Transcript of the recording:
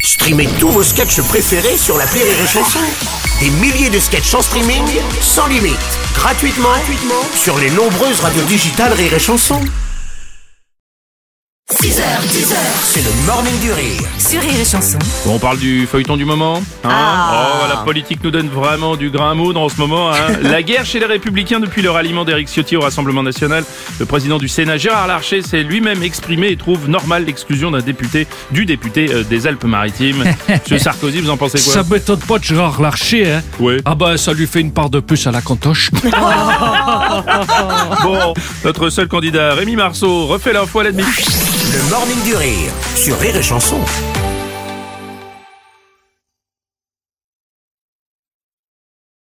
Streamez tous vos sketchs préférés sur l'appli Rire et Chanson. Des milliers de sketchs en streaming, sans limite, gratuitement sur les nombreuses radios digitales Rire et Chanson. 6h, 10h, c'est le Morning du Rire. sur Rire et Chanson. Bon, on parle du feuilleton du moment, Oh, la politique nous donne vraiment du grain à moudre en ce moment, La guerre chez les Républicains depuis le ralliement d'Éric Ciotti au Rassemblement National. Le président du Sénat, Gérard Larcher, s'est lui-même exprimé et trouve normal l'exclusion du député des Alpes-Maritimes. Monsieur Sarkozy, vous en pensez quoi? Ça m'étonne pas de Gérard Larcher, hein. Ouais. Ah bah ça lui fait une part de plus à la cantoche. Bon, notre seul candidat, Rémi Marceau, refait l'info à la demi. Le Morning du Rire sur Rire et Chanson.